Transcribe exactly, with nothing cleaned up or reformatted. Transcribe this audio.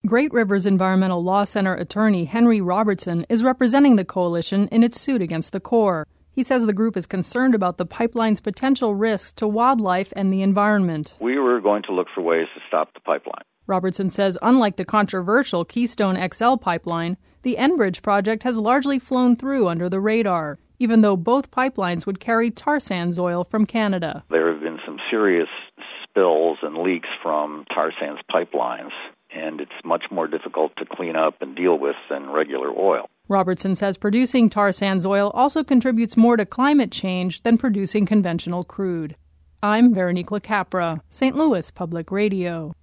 Great Rivers Environmental Law Center attorney Henry Robertson is representing the coalition in its suit against the Corps. He says the group is concerned about the pipeline's potential risks to wildlife and the environment. We were going to look for ways to stop the pipeline. Robertson says unlike the controversial Keystone X L pipeline, the Enbridge project has largely flown through under the radar, even though both pipelines would carry tar sands oil from Canada. There have been some serious spills and leaks from tar sands pipelines, and it's much more difficult to clean up and deal with than regular oil. Robertson says producing tar sands oil also contributes more to climate change than producing conventional crude. I'm Veronique LaCapra, Saint Louis Public Radio.